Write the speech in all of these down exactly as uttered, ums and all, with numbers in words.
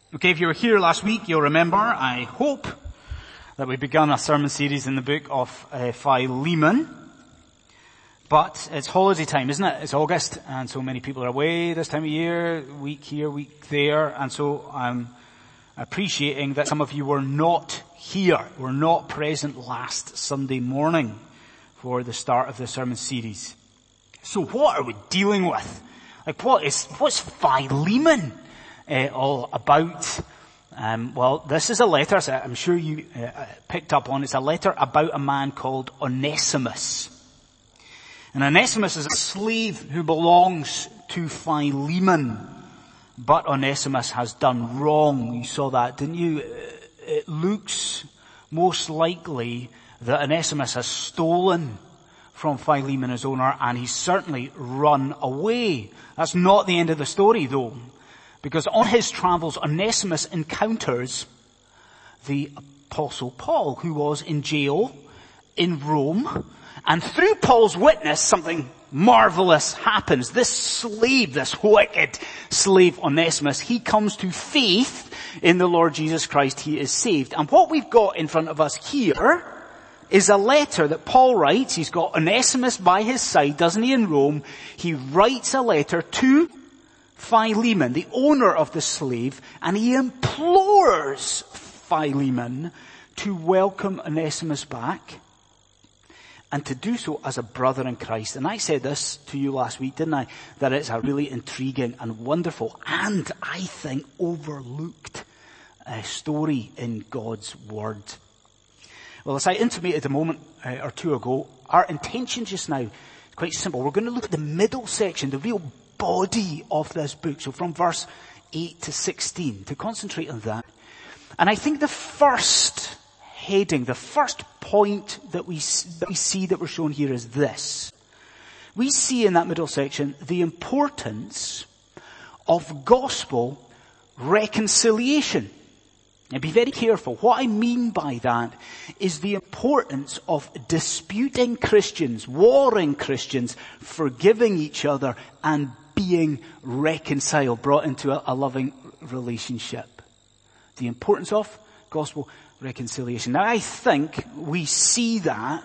Okay, if you were here last week, you'll remember, I hope, that we began a sermon series in the book of uh, Philemon. But it's holiday time, isn't it? It's August, and so many people are away this time of year, week here, week there, and so I'm appreciating that some of you were not here, were not present last Sunday morning for the start of the sermon series. So what are we dealing with? Like what is, what's Philemon uh, all about? Um, well, this is a letter, so I'm sure you uh, picked up on, it's a letter about a man called Onesimus. And Onesimus is a slave who belongs to Philemon. But Onesimus has done wrong. You saw that, didn't you? It looks most likely that Onesimus has stolen from Philemon, his owner, and he's certainly run away. That's not the end of the story, though. Because on his travels, Onesimus encounters the Apostle Paul, who was in jail in Rome. And through Paul's witness, something marvelous happens. This slave, this wicked slave Onesimus, he comes to faith in the Lord Jesus Christ. He is saved. And what we've got in front of us here is a letter that Paul writes. He's got Onesimus by his side, doesn't he, in Rome? He writes a letter to Philemon, the owner of the slave, and he implores Philemon to welcome Onesimus back and to do so as a brother in Christ. And I said this to you last week, didn't I? That it's a really intriguing and wonderful and, I think, overlooked uh, story in God's Word. Well, as I intimated a moment uh, or two ago, our intention just now is quite simple. We're going to look at the middle section, the real body of this book. So from verse eight to sixteen, to concentrate on that. And I think the first heading, the first point that we, that we see that we're shown here is this. We see in that middle section the importance of gospel reconciliation. Now be very careful. What I mean by that is the importance of disputing Christians, warring Christians, forgiving each other and being reconciled, brought into a, a loving relationship. The importance of gospel reconciliation. Now I think we see that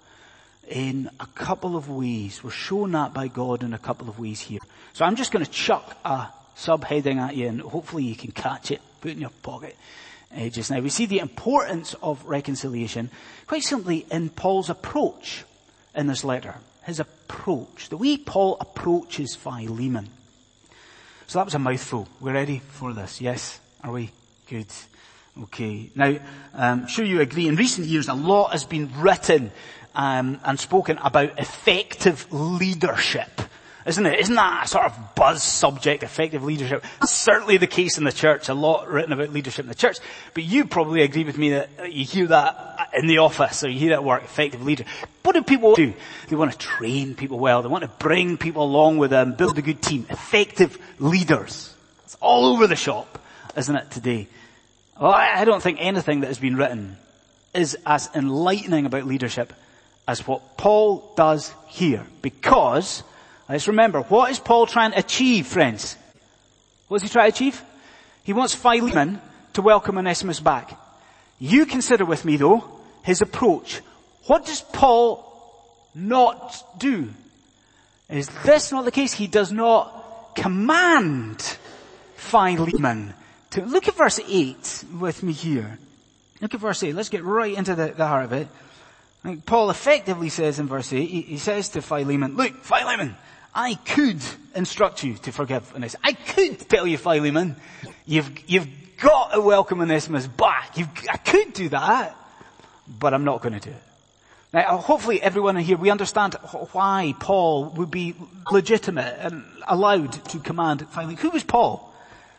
in a couple of ways. We're shown that by God in a couple of ways here. So I'm just going to chuck a subheading at you and hopefully you can catch it, put it in your pocket uh, just now. We see the importance of reconciliation quite simply in Paul's approach in this letter. His approach, the way Paul approaches Philemon. So that was a mouthful. We're ready for this, yes? Are we? Good. Okay. Now, I'm um, sure you agree, in recent years a lot has been written um, and spoken about effective leadership. Isn't it? Isn't that a sort of buzz subject, effective leadership? That's certainly the case in the church. A lot written about leadership in the church. But you probably agree with me that you hear that in the office or you hear that word, effective leader. What do people do? They want to train people well. They want to bring people along with them, build a good team. Effective leaders. It's all over the shop, isn't it, today? Well, I don't think anything that has been written is as enlightening about leadership as what Paul does here. Because, let's remember, what is Paul trying to achieve, friends? What does he try to achieve? He wants Philemon to welcome Onesimus back. You consider with me, though, his approach. What does Paul not do? Is this not the case? He does not command Philemon to. Look at verse eight with me here. Look at verse eight. Let's get right into the, the heart of it. Like Paul effectively says in verse eight, he, he says to Philemon, look, Philemon, I could instruct you to forgive Onesimus. I could tell you, Philemon, you've, you've got to welcome Onesimus back. You've, I could do that, but I'm not going to do it. Now, hopefully everyone in here, we understand why Paul would be legitimate and allowed to command Philemon. Who was Paul?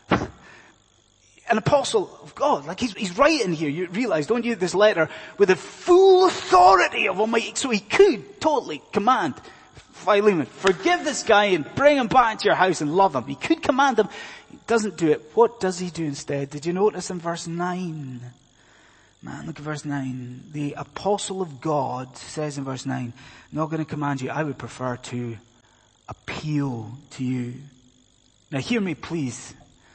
An apostle of God. Like he's, he's writing here, you realize, don't you, this letter with the full authority of Almighty. So he could totally command Philemon, forgive this guy and bring him back to your house and love him. He could command him. He doesn't do it. What does he do instead? Did you notice in verse nine? Man, look at verse nine. The apostle of God says in verse nine, I'm not going to command you. I would prefer to appeal to you. Now hear me please.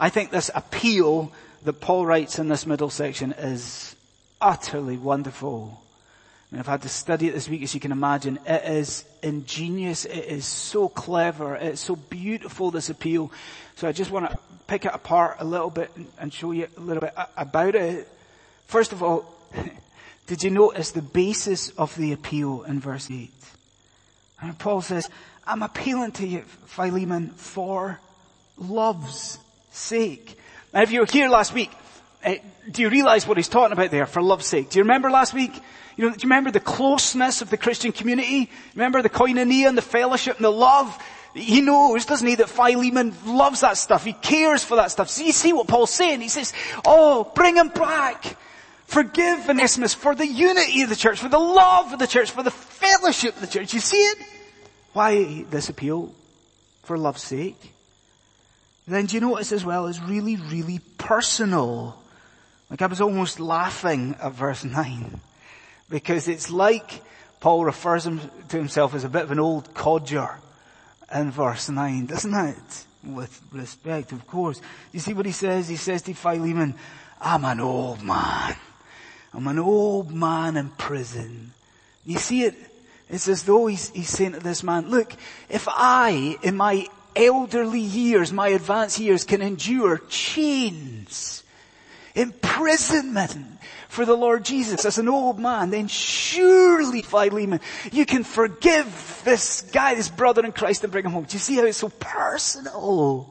I think this appeal that Paul writes in this middle section is utterly wonderful. And I've had to study it this week, as you can imagine. It is ingenious. It is so clever. It's so beautiful, this appeal. So I just want to pick it apart a little bit and show you a little bit about it. First of all, did you notice the basis of the appeal in verse eight? And Paul says, I'm appealing to you, Philemon, for love's sake. Now, if you were here last week, uh, do you realize what he's talking about there, for love's sake? Do you remember last week? You know, do you remember the closeness of the Christian community? Remember the koinonia and the fellowship and the love? He knows, doesn't he, that Philemon loves that stuff. He cares for that stuff. So you see what Paul's saying? He says, oh, bring him back. Forgive Onesimus for the unity of the church, for the love of the church, for the fellowship of the church. You see it? Why this appeal? For love's sake. Then do you notice as well, it's really, really personal. Like I was almost laughing at verse nine. Because it's like Paul refers him to himself as a bit of an old codger in verse nine, doesn't it? With respect, of course. You see what he says? He says to Philemon, I'm an old man. I'm an old man in prison. You see it? It's as though he's, he's saying to this man, look, if I, in my elderly years, my advanced years, can endure chains, imprisonment for the Lord Jesus as an old man, then surely, Philemon, you can forgive this guy, this brother in Christ, and bring him home. Do you see how it's so personal?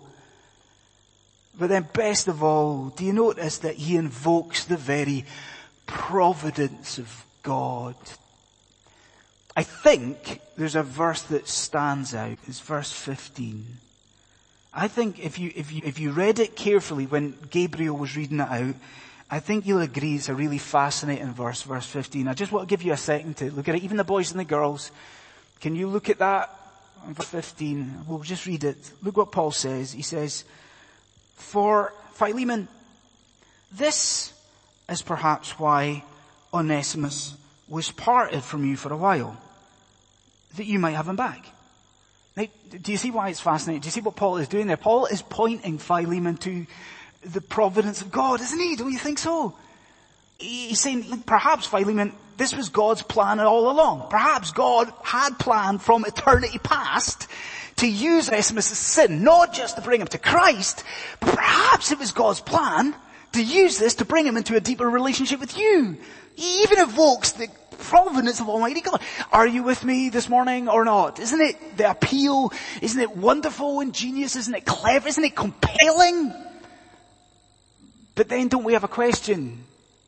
But then best of all, do you notice that he invokes the very providence of God? I think there's a verse that stands out. It's verse fifteen. I think if you, if you, if you read it carefully when Gabriel was reading it out, I think you'll agree it's a really fascinating verse, verse fifteen. I just want to give you a second to look at it. Even the boys and the girls, can you look at that? Verse fifteen. We'll just read it. Look what Paul says. He says, for Philemon, this is perhaps why Onesimus was parted from you for a while, that you might have him back. Now, do you see why it's fascinating? Do you see what Paul is doing there? Paul is pointing Philemon to the providence of God, isn't he? Don't you think so? He's saying, perhaps Philemon, this was God's plan all along. Perhaps God had planned from eternity past to use Onesimus' sin, not just to bring him to Christ, but perhaps it was God's plan to use this to bring him into a deeper relationship with you. He even evokes the providence of Almighty God. Are you with me this morning or not? Isn't it the appeal? Isn't it wonderful and genius? Isn't it clever? Isn't it compelling? But then don't we have a question?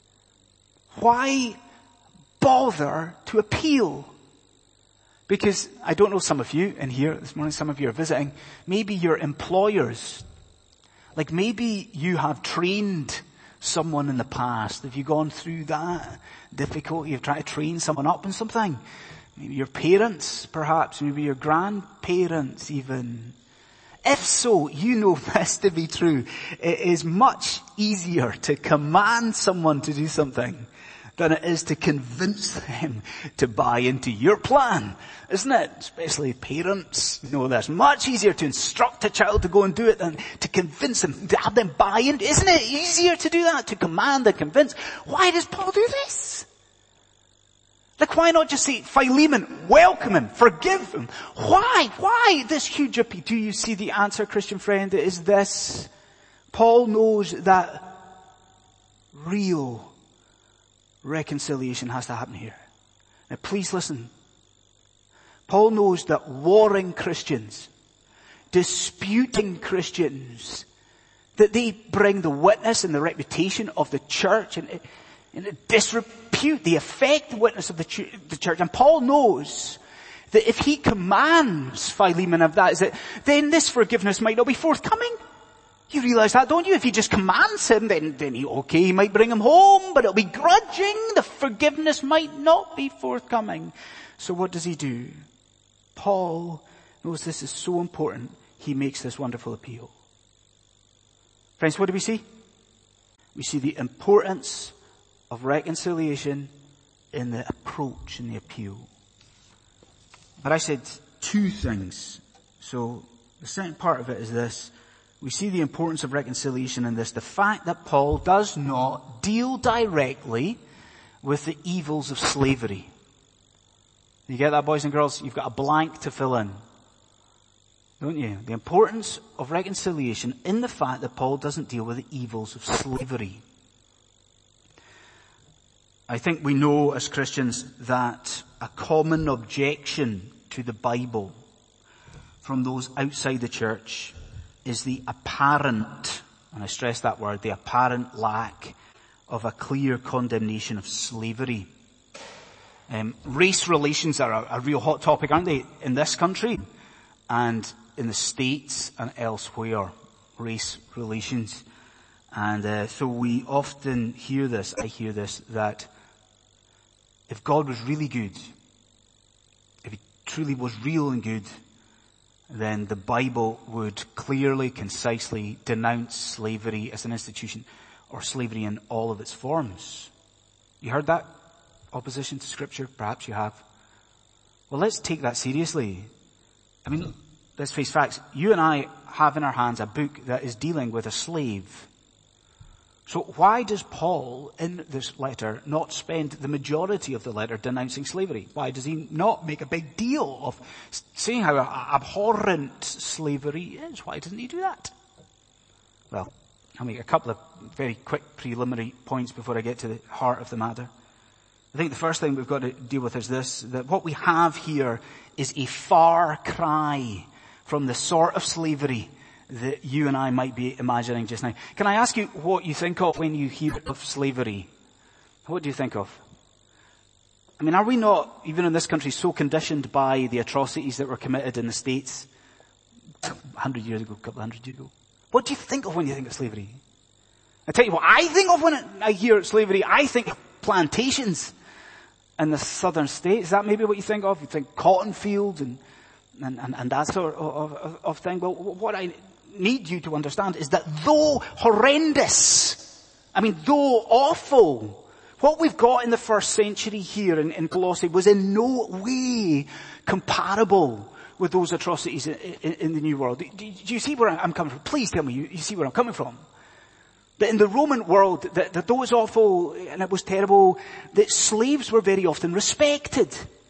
Why bother to appeal? Because I don't know, some of you in here this morning, some of you are visiting, maybe your employers, like maybe you have trained someone in the past. Have you gone through that difficulty? You've tried to train someone up in something. Maybe your parents, perhaps. Maybe your grandparents even. If so, you know this to be true. It is much easier to command someone to do something than it is to convince them to buy into your plan. Isn't it? Especially parents know this. Much easier to instruct a child to go and do it than to convince them, to have them buy in. Isn't it easier to do that? To command and convince. Why does Paul do this? Like, why not just say, Philemon, welcome him, forgive him? Why? Why this huge appeal? Do you see the answer, Christian friend? It is this. Paul knows that real reconciliation has to happen here. Now please listen. Paul knows that warring Christians, disputing Christians, that they bring the witness and the reputation of the church and, and disrepute the effective witness of the, ch- the church. And Paul knows that if he commands Philemon of that, is that then this forgiveness might not be forthcoming. You realize that, don't you? If he just commands him, then, then he, okay, he might bring him home, but it'll be grudging. The forgiveness might not be forthcoming. So what does he do? Paul knows this is so important, he makes this wonderful appeal. Friends, what do we see? We see the importance of reconciliation in the approach, in the appeal. But I said two things. So the second part of it is this. we see the importance of reconciliation in this. The fact that Paul does not deal directly with the evils of slavery. You get that, boys and girls? You've got a blank to fill in. Don't you? The importance of reconciliation in the fact that Paul doesn't deal with the evils of slavery. I think we know as Christians that a common objection to the Bible from those outside the church is the apparent, and I stress that word, the apparent lack of a clear condemnation of slavery. Um, race relations are a, a real hot topic, aren't they, in this country and in the States and elsewhere, race relations. And uh, so we often hear this, I hear this, that if God was really good, if he truly was real and good, then the Bible would clearly, concisely denounce slavery as an institution, or slavery in all of its forms. You heard that opposition to Scripture? Perhaps you have. Well, let's take that seriously. I mean, let's face facts. You and I have in our hands a book that is dealing with a slave. So why does Paul, in this letter, not spend the majority of the letter denouncing slavery? Why does he not make a big deal of saying how abhorrent slavery is? Why doesn't he do that? Well, I'll make a couple of very quick preliminary points before I get to the heart of the matter. I think the first thing we've got to deal with is this, that what we have here is a far cry from the sort of slavery that you and I might be imagining just now. Can I ask you what you think of when you hear of slavery? What do you think of? I mean, are we not, even in this country, so conditioned by the atrocities that were committed in the States a hundred years ago, a couple of hundred years ago? What do you think of when you think of slavery? I tell you what I think of when I hear slavery. I think of plantations in the southern states. Is that maybe what you think of? You think cotton fields and and, and, and that sort of, of, of thing. Well, what I need you to understand is that though horrendous, I mean, though awful, what we've got in the first century here in, in Colossae was in no way comparable with those atrocities in, in, in the New World. Do, do you see where I'm coming from? Please tell me you, you see where I'm coming from. That in the Roman world, that, that though it was awful and it was terrible, that slaves were very often respected.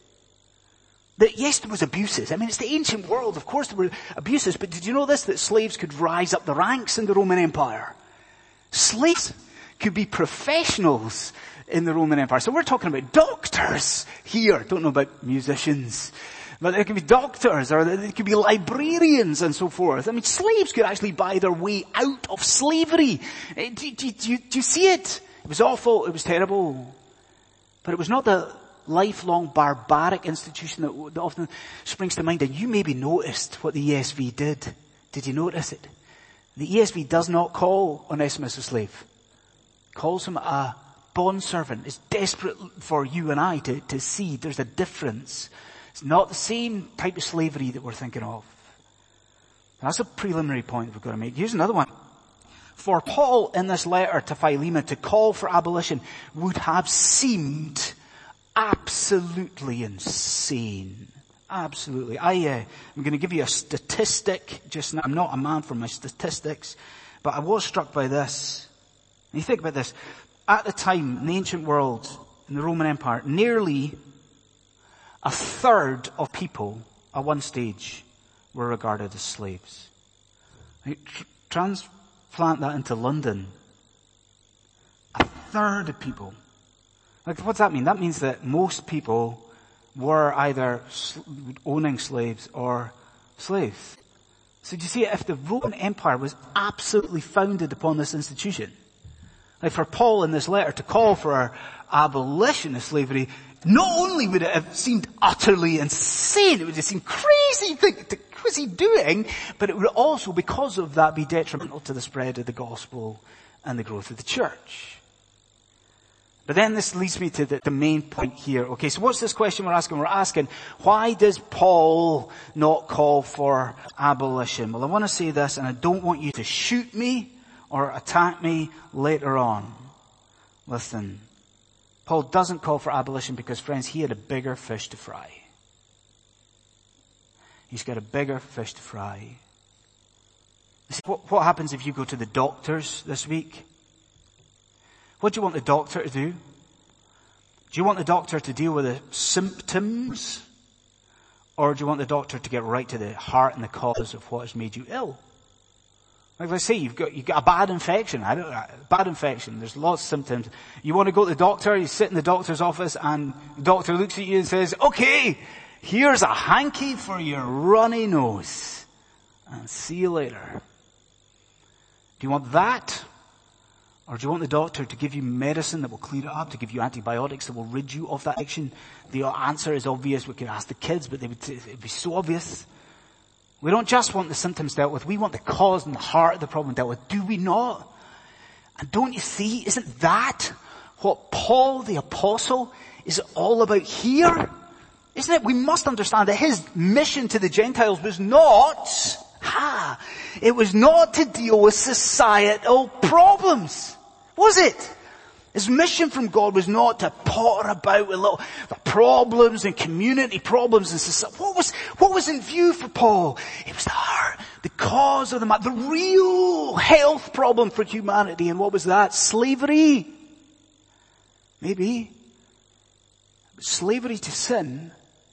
That yes, there was abuses. I mean, it's the ancient world. Of course there were abuses. But did you know this? That slaves could rise up the ranks in the Roman Empire. Slaves could be professionals in the Roman Empire. So we're talking about doctors here. Don't know about musicians. But there could be doctors, or there could be librarians and so forth. I mean, slaves could actually buy their way out of slavery. Do, do, do, do you see it? It was awful. It was terrible. But it was not the lifelong barbaric institution that, that often springs to mind. And you maybe noticed what the E S V did. Did you notice it? The E S V does not call Onesimus a slave. It calls him a bondservant. It's desperate for you and I to, to see there's a difference. It's not the same type of slavery that we're thinking of. That's a preliminary point we've got to make. Here's another one. For Paul in this letter to Philemon to call for abolition would have seemed absolutely insane. Absolutely. I, uh, I'm going to give you a statistic just now. I'm not a man for my statistics, but I was struck by this. And you think about this. At the time, in the ancient world, in the Roman Empire, nearly a third of people at one stage were regarded as slaves. Right? Tr- transplant that into London. A third of people. Like, what's that mean? That means that most people were either sl- owning slaves or slaves. So do you see, if the Roman Empire was absolutely founded upon this institution, like for Paul in this letter to call for abolition of slavery, not only would it have seemed utterly insane, it would have seemed crazy, think, what was he doing? But it would also, because of that, be detrimental to the spread of the gospel and the growth of the church. But then this leads me to the, the main point here. Okay, so what's this question we're asking? We're asking, why does Paul not call for abolition? Well, I want to say this, and I don't want you to shoot me or attack me later on. Listen. Paul doesn't call for abolition because, friends, he had a bigger fish to fry. He's got a bigger fish to fry. What, what happens if you go to the doctors this week? What do you want the doctor to do? Do you want the doctor to deal with the symptoms? Or do you want the doctor to get right to the heart and the cause of what has made you ill? Like let's say you've got, you've got a bad infection. I don't know, bad infection. There's lots of symptoms. You want to go to the doctor, you sit in the doctor's office and the doctor looks at you and says, okay, here's a hanky for your runny nose. And see you later. Do you want that? Or do you want the doctor to give you medicine that will clear it up, to give you antibiotics that will rid you of that addiction? The answer is obvious. We could ask the kids, but they would, it would be so obvious. We don't just want the symptoms dealt with. We want the cause and the heart of the problem dealt with. Do we not? And don't you see, isn't that what Paul the Apostle is all about here? Isn't it? We must understand that his mission to the Gentiles was not, ha, it was not to deal with societal problems. Was it? His mission from God was not to potter about with little the problems and community problems and society. What was, what was in view for Paul? It was the heart, the cause of the matter, the real health problem for humanity. And what was that? Slavery. Maybe. Slavery to sin.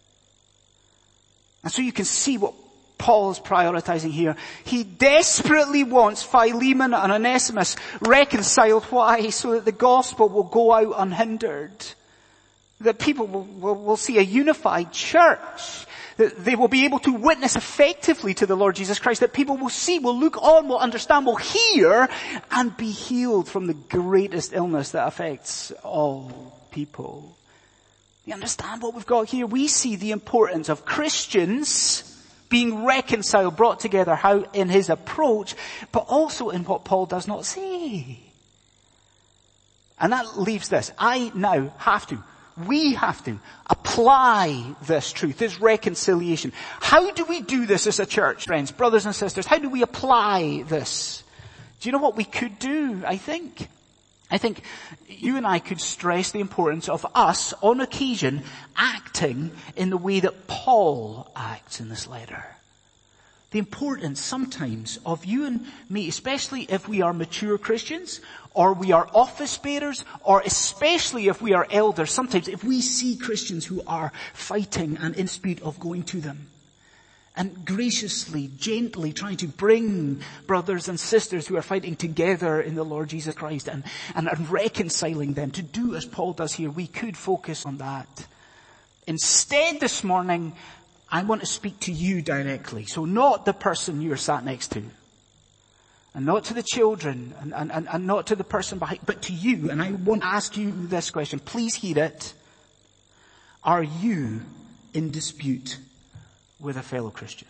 And so you can see what Paul is prioritizing here. He desperately wants Philemon and Onesimus reconciled. Why? So that the gospel will go out unhindered. That people will, will, will see a unified church. That they will be able to witness effectively to the Lord Jesus Christ. That people will see, will look on, will understand, will hear, and be healed from the greatest illness that affects all people. You understand what we've got here? We see the importance of Christians being reconciled, brought together, how in his approach, but also in what Paul does not say. And that leaves this. I now have to, we have to apply this truth, this reconciliation. How do we do this as a church, friends, brothers and sisters? How do we apply this? Do you know what we could do, I think? I think you and I could stress the importance of us, on occasion, acting in the way that Paul acts in this letter. The importance sometimes of you and me, especially if we are mature Christians, or we are office bearers, or especially if we are elders, sometimes if we see Christians who are fighting and in dispute of going to them. And graciously, gently trying to bring brothers and sisters who are fighting together in the Lord Jesus Christ and, and, and reconciling them. To do as Paul does here, we could focus on that. Instead this morning, I want to speak to you directly. So not the person you're sat next to. And not to the children, and, and, and, and not to the person behind, but to you. And I want to ask you this question. Please hear it. Are you in dispute with a fellow Christian?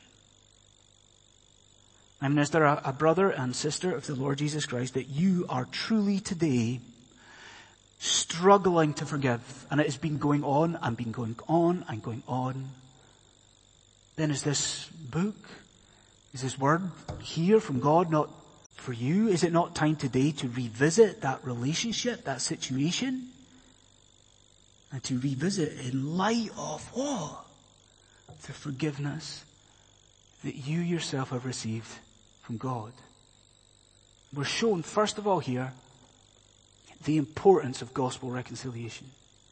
I mean, is there a, a brother and sister of the Lord Jesus Christ that you are truly today struggling to forgive, and it has been going on and been going on and going on? Then is this book, is this word here from God not for you? Is it not time today to revisit that relationship, that situation? And to revisit in light of what? The forgiveness that you yourself have received from God. We're shown, first of all here, the importance of gospel reconciliation.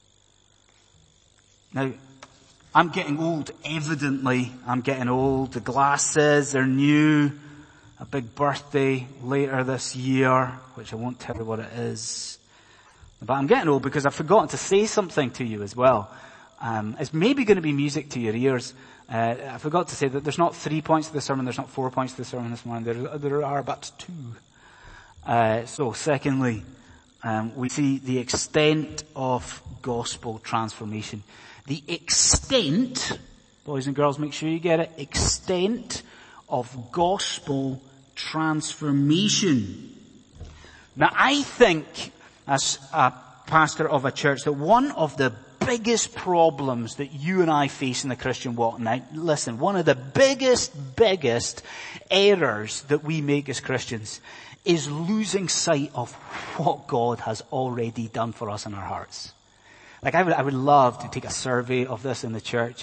Now, I'm getting old, evidently. I'm getting old. The glasses are new. A big birthday later this year, which I won't tell you what it is. But I'm getting old because I've forgotten to say something to you as well. Um, it's maybe going to be music to your ears. Uh, I forgot to say that there's not three points to the sermon, there's not four points to the sermon this morning, there, there are but two. Uh, so secondly, um, we see the extent of gospel transformation. The extent, boys and girls, make sure you get it, extent of gospel transformation. Now I think, as a pastor of a church, that one of the biggest problems that you and I face in the Christian walk now, listen, one of the biggest, biggest errors that we make as Christians is losing sight of what God has already done for us in our hearts. Like I would, I would love to take a survey of this in the church.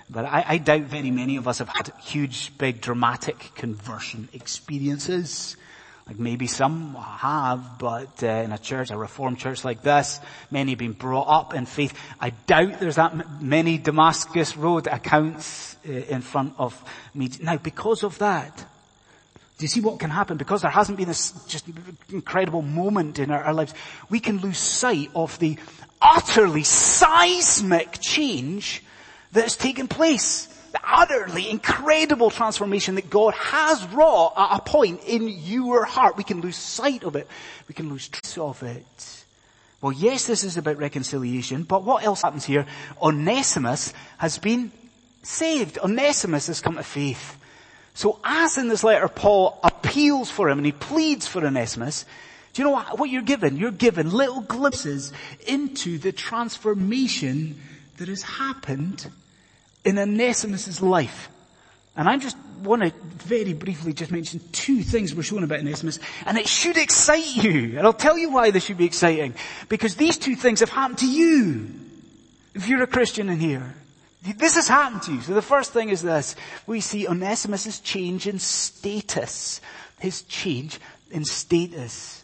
But I, I doubt very many of us have had huge, big, dramatic conversion experiences. Like maybe some have, but uh, in a church, a Reformed church like this, many have been brought up in faith. I doubt there's that m- many Damascus Road accounts uh, in front of me. Now, because of that, do you see what can happen? Because there hasn't been this just incredible moment in our, our lives, we can lose sight of the utterly seismic change that has taken place. The utterly incredible transformation that God has wrought at a point in your heart. We can lose sight of it. We can lose trace of it. Well, yes, this is about reconciliation, but what else happens here? Onesimus has been saved. Onesimus has come to faith. So as in this letter, Paul appeals for him and he pleads for Onesimus. Do you know what, what you're given? You're given little glimpses into the transformation that has happened in Onesimus' life. And I just want to very briefly just mention two things we're shown about Onesimus, and it should excite you. And I'll tell you why this should be exciting. Because these two things have happened to you. If you're a Christian in here. This has happened to you. So the first thing is this. We see Onesimus' change in status. His change in status.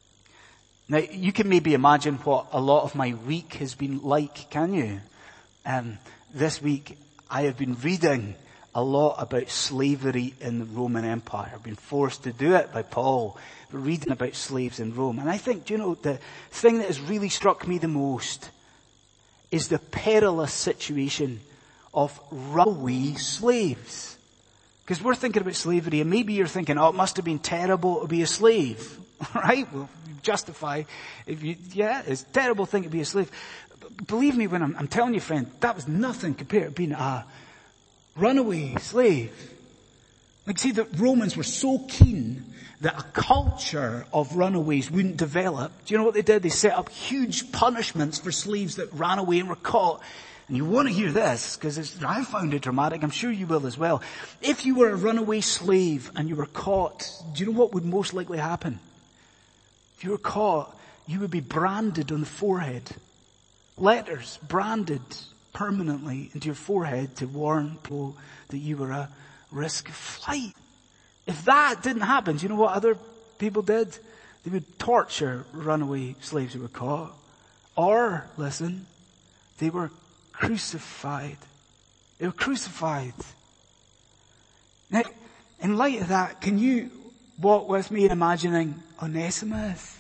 Now, you can maybe imagine what a lot of my week has been like, can you? Um, This week, I have been reading a lot about slavery in the Roman Empire. I've been forced to do it by Paul, reading about slaves in Rome. And I think, do you know, the thing that has really struck me the most is the perilous situation of runaway slaves. Because we're thinking about slavery, and maybe you're thinking, oh, it must have been terrible to be a slave. Right? Well, justify, if you, yeah, it's a terrible thing to be a slave. Believe me when I'm, I'm telling you, friend, that was nothing compared to being a runaway slave. Like, see, the Romans were so keen that a culture of runaways wouldn't develop. Do you know what they did? They set up huge punishments for slaves that ran away and were caught. And you want to hear this, because I found it dramatic. I'm sure you will as well. If you were a runaway slave and you were caught, do you know what would most likely happen? If you were caught, you would be branded on the forehead. Letters branded permanently into your forehead to warn people that you were a risk of flight. If that didn't happen, do you know what other people did? They would torture runaway slaves who were caught. Or, listen, they were crucified. They were crucified. Now, in light of that, can you walk with me in imagining Onesimus?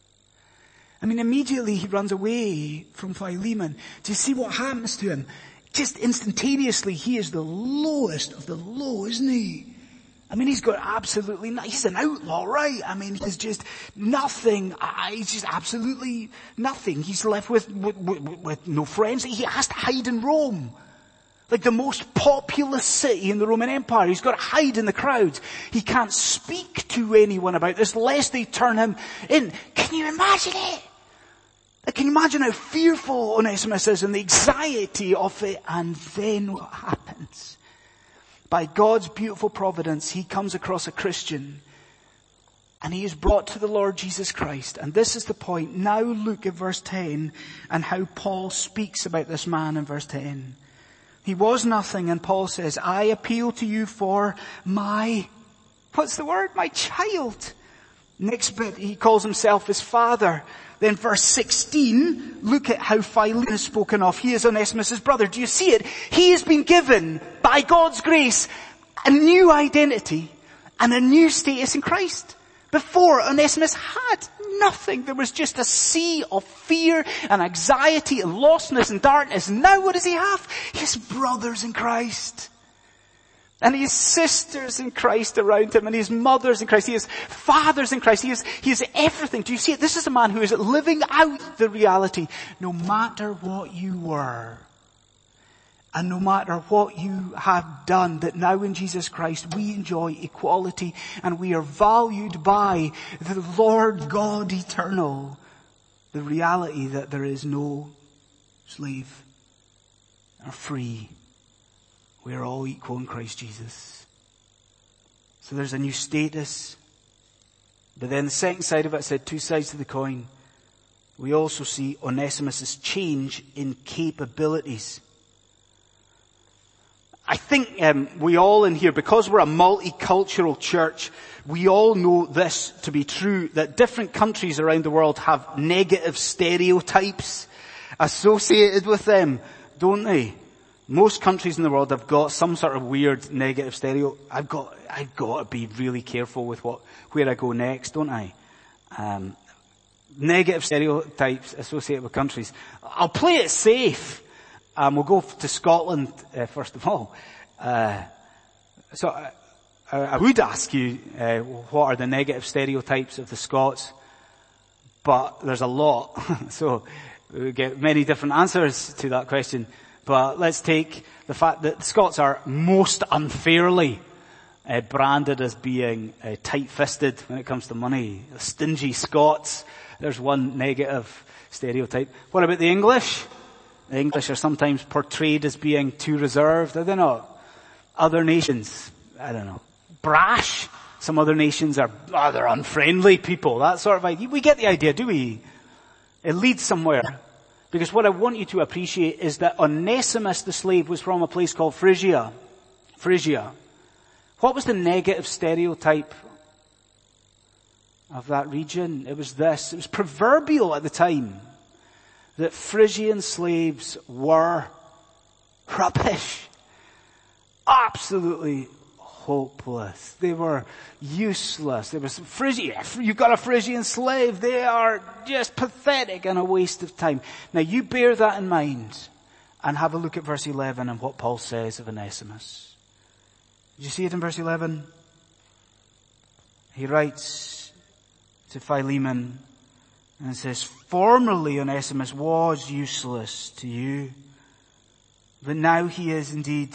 I mean, immediately he runs away from Philemon. Do you see what happens to him? Just instantaneously, he is the lowest of the low, isn't he? I mean, he's got absolutely, no, he's an outlaw, right? I mean, he's just nothing, he's just absolutely nothing. He's left with, with, with, with no friends. He has to hide in Rome. Like the most populous city in the Roman Empire. He's got to hide in the crowds. He can't speak to anyone about this lest they turn him in. Can you imagine it? Can you imagine how fearful Onesimus is and the anxiety of it? And then what happens? By God's beautiful providence, he comes across a Christian and he is brought to the Lord Jesus Christ. And this is the point. Now look at verse ten and how Paul speaks about this man in verse ten. He was nothing, and Paul says, I appeal to you for my, what's the word? My child. Next bit, he calls himself his father. Then verse sixteen, look at how Philemon is spoken of. He is Onesimus' brother. Do you see it? He has been given, by God's grace, a new identity and a new status in Christ. Before, Onesimus had nothing. There was just a sea of fear and anxiety and lostness and darkness. Now what does he have? He has brothers in Christ. And he has sisters in Christ around him, and he has mothers in Christ. He has fathers in Christ. He has, he has everything. Do you see it? This is a man who is living out the reality. No matter what you were, and no matter what you have done, that now in Jesus Christ we enjoy equality, and we are valued by the Lord God eternal. The reality that there is no slave or free. We are all equal in Christ Jesus. So there's a new status. But then the second side of it, I said two sides to the coin. We also see Onesimus' change in capabilities. I think um, we all in here, because we're a multicultural church, we all know this to be true, that different countries around the world have negative stereotypes associated with them, don't they? Most countries in the world have got some sort of weird negative stereo. I've got, I've got to be really careful with what, where I go next, don't I? Um, negative stereotypes associated with countries. I'll play it safe. Um, we'll go to Scotland uh, first of all. Uh, so uh, I would ask you, uh, what are the negative stereotypes of the Scots? But there's a lot, so we get many different answers to that question. But let's take the fact that the Scots are most unfairly uh, branded as being uh, tight-fisted when it comes to money. The stingy Scots. There's one negative stereotype. What about the English? The English are sometimes portrayed as being too reserved, are they not? Other nations, I don't know, brash. Some other nations are, oh, they're unfriendly people. That sort of idea. We get the idea, do we? It leads somewhere. Because what I want you to appreciate is that Onesimus the slave was from a place called Phrygia. Phrygia. What was the negative stereotype of that region? It was this. It was proverbial at the time that Phrygian slaves were rubbish. Absolutely hopeless. They were useless. There was Phrygia. You've got a Phrygian slave. They are just pathetic and a waste of time. Now you bear that in mind and have a look at verse eleven and what Paul says of Onesimus. Did you see it in verse eleven? He writes to Philemon and says, formerly Onesimus was useless to you, but now he is indeed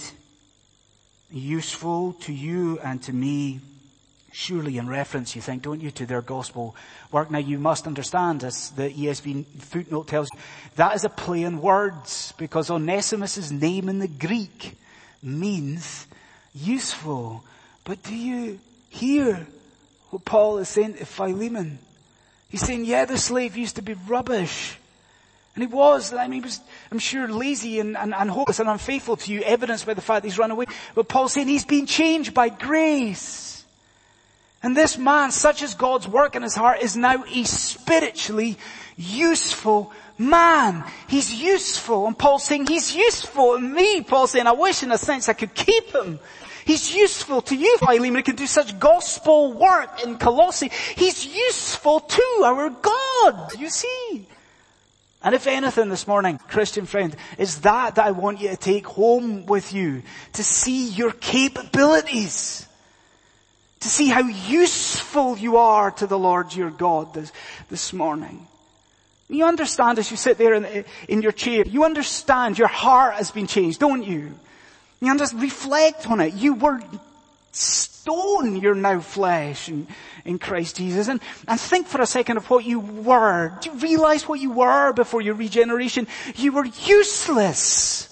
useful to you and to me. Surely in reference, you think, don't you, to their gospel work. Now you must understand, as the E S V footnote tells you, that is a play on words, because Onesimus' name in the Greek means useful. But do you hear what Paul is saying to Philemon? He's saying, yeah, the slave used to be rubbish. And he was, I mean, he was, I'm sure, lazy and, and, and hopeless and unfaithful to you, evidenced by the fact that he's run away. But Paul's saying he's been changed by grace. And this man, such as God's work in his heart, is now a spiritually useful man. He's useful. And Paul's saying he's useful to me. Paul's saying, I wish in a sense I could keep him. He's useful to you, Philemon. He can do such gospel work in Colossae. He's useful to our God, you see. And if anything this morning, Christian friend, is that that I want you to take home with you, to see your capabilities, to see how useful you are to the Lord your God this, this morning. You understand as you sit there in, in your chair, you understand your heart has been changed, don't you? You understand, reflect on it. You were stone, you're now flesh in, in Christ Jesus. And, and think for a second of what you were. Do you realize what you were before your regeneration? You were useless.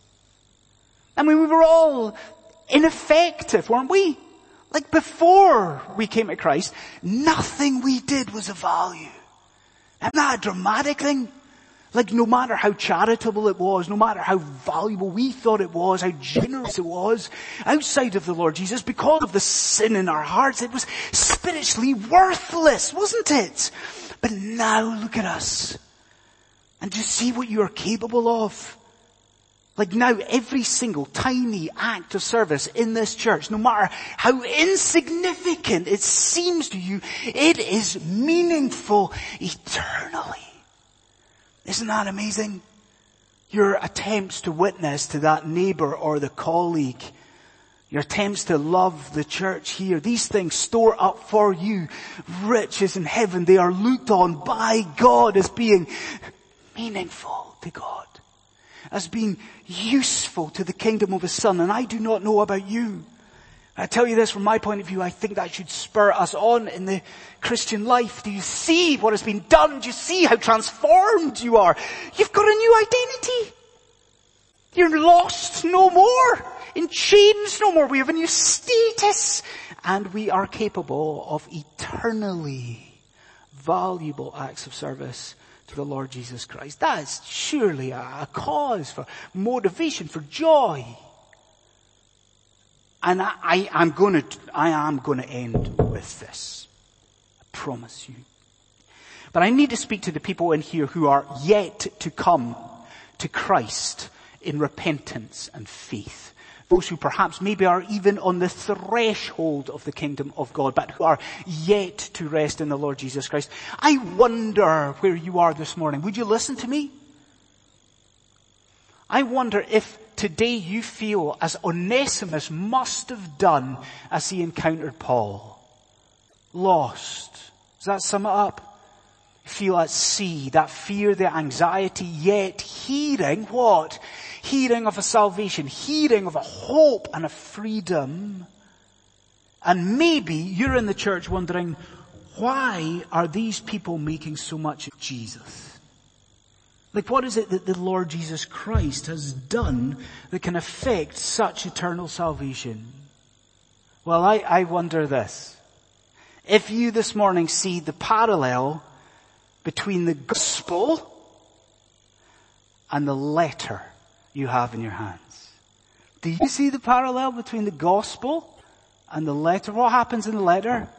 I mean, we were all ineffective, weren't we? Like before we came to Christ, nothing we did was of value. Isn't that a dramatic thing? Like no matter how charitable it was, no matter how valuable we thought it was, how generous it was, outside of the Lord Jesus, because of the sin in our hearts, it was spiritually worthless, wasn't it? But now look at us. And just see what you are capable of. Like now every single tiny act of service in this church, no matter how insignificant it seems to you, it is meaningful eternally. Isn't that amazing? Your attempts to witness to that neighbor or the colleague, your attempts to love the church here, these things store up for you riches in heaven. They are looked on by God as being meaningful to God, as being useful to the kingdom of His Son. And I do not know about you. I tell you this from my point of view, I think that should spur us on in the Christian life. Do you see what has been done? Do you see how transformed you are? You've got a new identity. You're lost no more. In chains no more. We have a new status. And we are capable of eternally valuable acts of service to the Lord Jesus Christ. That is surely a cause for motivation, for joy. And I, I, I'm going to, I am going to end with this. I promise you. But I need to speak to the people in here who are yet to come to Christ in repentance and faith. Those who perhaps maybe are even on the threshold of the kingdom of God, but who are yet to rest in the Lord Jesus Christ. I wonder where you are this morning. Would you listen to me? I wonder if today you feel as Onesimus must have done as he encountered Paul. Lost. Does that sum it up? Feel at sea, that fear, the anxiety, yet hearing what? Hearing of a salvation, hearing of a hope and a freedom. And maybe you're in the church wondering, why are these people making so much of Jesus? Like, what is it that the Lord Jesus Christ has done that can affect such eternal salvation? Well, I, I wonder this. If you this morning see the parallel between the gospel and the letter you have in your hands. Do you see the parallel between the gospel and the letter? What happens in the letter?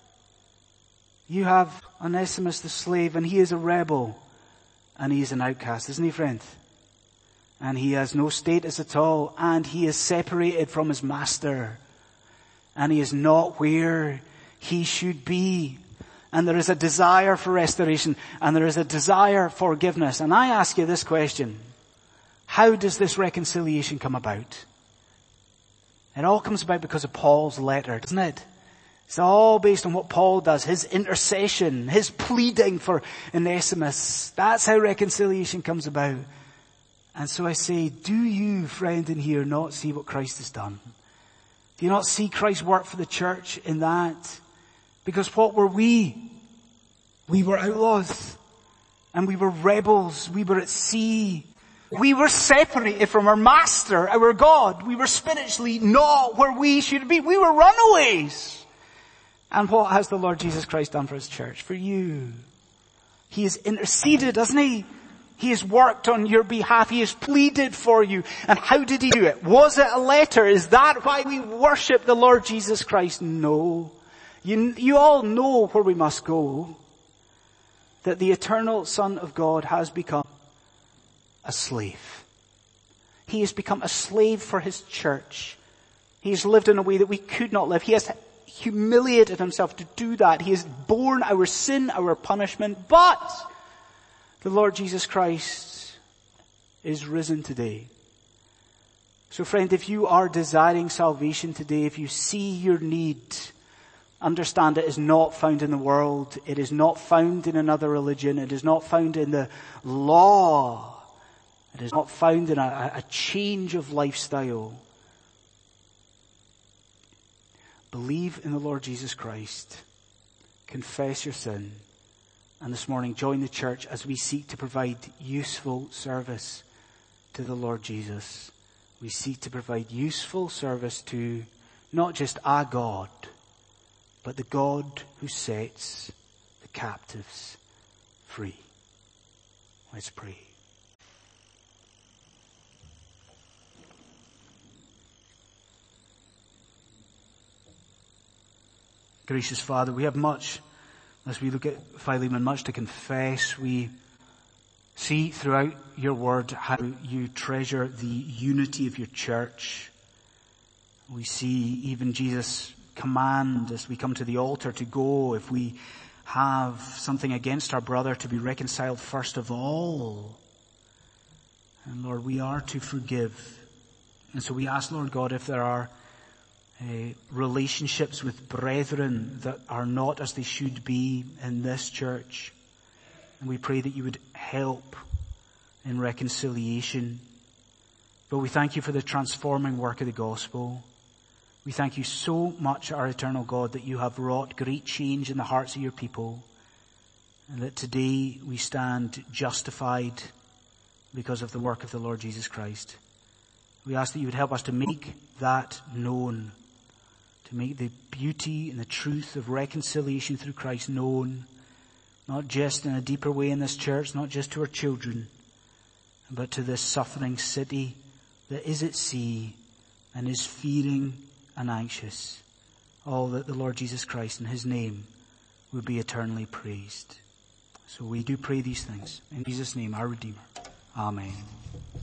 You have Onesimus the slave, and he is a rebel, and he is an outcast, isn't he, friend? And he has no status at all, and he is separated from his master, and he is not where he should be. And there is a desire for restoration, and there is a desire for forgiveness. And I ask you this question. How does this reconciliation come about? It all comes about because of Paul's letter, doesn't it? It's all based on what Paul does, his intercession, his pleading for Onesimus. That's how reconciliation comes about. And so I say, do you, friend in here, not see what Christ has done? Do you not see Christ's work for the church in that? Because what were we? We were outlaws. And we were rebels. We were at sea. We were separated from our master, our God. We were spiritually not where we should be. We were runaways. And what has the Lord Jesus Christ done for his church? For you. He has interceded, hasn't he? He has worked on your behalf. He has pleaded for you. And how did he do it? Was it a letter? Is that why we worship the Lord Jesus Christ? No. You, you all know where we must go. That the eternal Son of God has become a slave. He has become a slave for his church. He has lived in a way that we could not live. He has humiliated himself to do that. He has borne our sin, our punishment. But the Lord Jesus Christ is risen today. So friend, if you are desiring salvation today, if you see your need, understand it is not found in the world. It is not found in another religion. It is not found in the law. It is not found in a, a change of lifestyle. Believe in the Lord Jesus Christ. Confess your sin. And this morning join the church as we seek to provide useful service to the Lord Jesus. We seek to provide useful service to not just our God, but the God who sets the captives free. Let's pray. Gracious Father, we have much, as we look at Philemon, much to confess. We see throughout your word how you treasure the unity of your church. We see even Jesus' command as we come to the altar to go, if we have something against our brother, to be reconciled first of all. And Lord, we are to forgive. And so we ask, Lord God, if there are uh, relationships with brethren that are not as they should be in this church, and we pray that you would help in reconciliation. But we thank you for the transforming work of the gospel. We thank you so much, our eternal God, that you have wrought great change in the hearts of your people, and that today we stand justified because of the work of the Lord Jesus Christ. We ask that you would help us to make that known, to make the beauty and the truth of reconciliation through Christ known, not just in a deeper way in this church, not just to our children, but to this suffering city that is at sea and is fearing and anxious. Oh, that the Lord Jesus Christ and his name would be eternally praised. So we do pray these things in Jesus' name, our Redeemer. Amen.